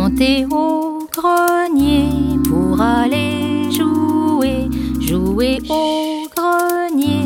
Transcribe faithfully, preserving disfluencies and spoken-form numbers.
monter au grenier pour aller jouer, jouer au grenier.